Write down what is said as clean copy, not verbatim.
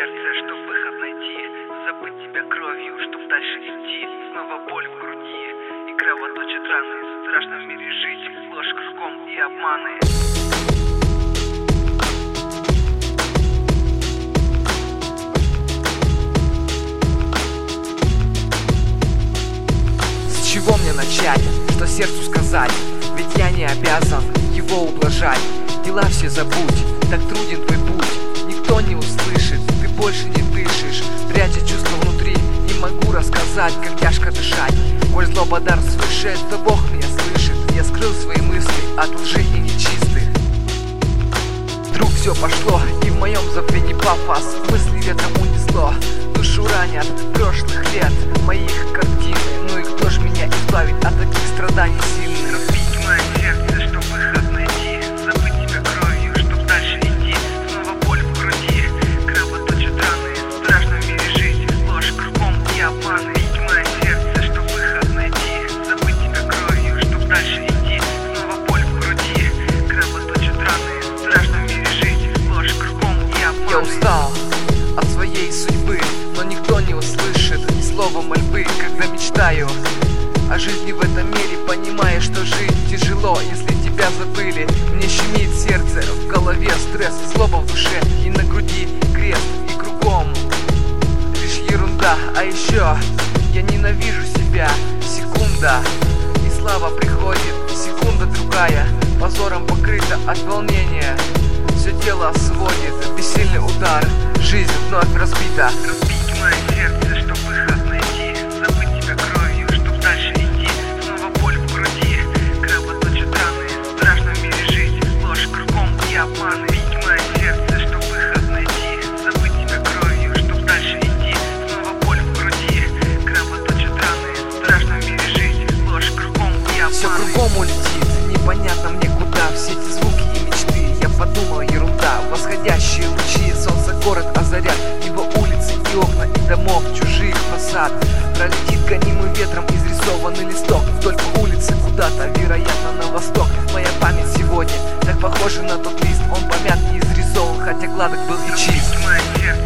сердце, чтоб выход найти, забыть тебя кровью, чтоб дальше идти. Снова боль в груди и кровоточат раны. В страшном мире жить, ложь кругом и обманы. С чего мне начать, что сердцу сказать? Ведь я не обязан его ублажать. Дела все забудь, так труден твой путь. Никто не услышит, ты больше не дышишь. Пряча чувства внутри, не могу рассказать, как тяжко дышать. Коль злоба дар свыше, то Бог меня слышит. Я скрыл свои мысли от лжи и нечистых. Вдруг все пошло, и в моем забвении пафос. Мысли ветром унесло, душу ранят прошлых лет моих картин. Ну и кто ж меня избавит от таких страданий сильных? Разбить мое сердце, чтоб выход найти, забыть тебя кровью, чтоб дальше идти. Снова боль в груди, кровоточат раны. В страшном мире жить, ложь кругом и обманы. Разбить мое сердце, чтоб выход найти, забыть тебя кровью, чтоб дальше идти. Снова боль в груди, кровоточат раны. В страшном мире жить, ложь кругом и обманы. Я устал от своей судьбы, но никто не услышит ни слова мольбы, когда мечтаю о жизни в этом мире, понимая, что жить тяжело, если тебя забыли. Мне щемит сердце, в голове стресс, злоба в душе и на груди крест, и кругом лишь ерунда. А еще я ненавижу себя, секунда, и слава приходит, секунда другая, позором покрыта от волнения. Все тело сводит, бессильный удар, жизнь вновь разбита. Разбить мое сердце, чтоб выход найти, забыть тебя кровью, чтоб дальше идти. Снова боль в груди, кровоточат раны. В страшном мире жить, ложь кругом и обманы. Разбить мое сердце, чтоб выход найти, забыть тебя кровью, чтоб дальше идти. Снова боль в груди, кровоточат раны. В страшном мире жить, ложь кругом и обманы. Все кругом улетит, непонятно мне куда. Все эти звуки и мечты, я подумал, ерунда. Восходящие лучи, солнце город озарят. Его улицы и окна, и домов чужих фасад. Пролетит гонимый ветром изрисованный листок вдоль по улице куда-то, вероятно, на восток. Моя память сегодня так похожа на тот лист. Он помят и изрисован, хотя гладок был и чист. Мое сердце,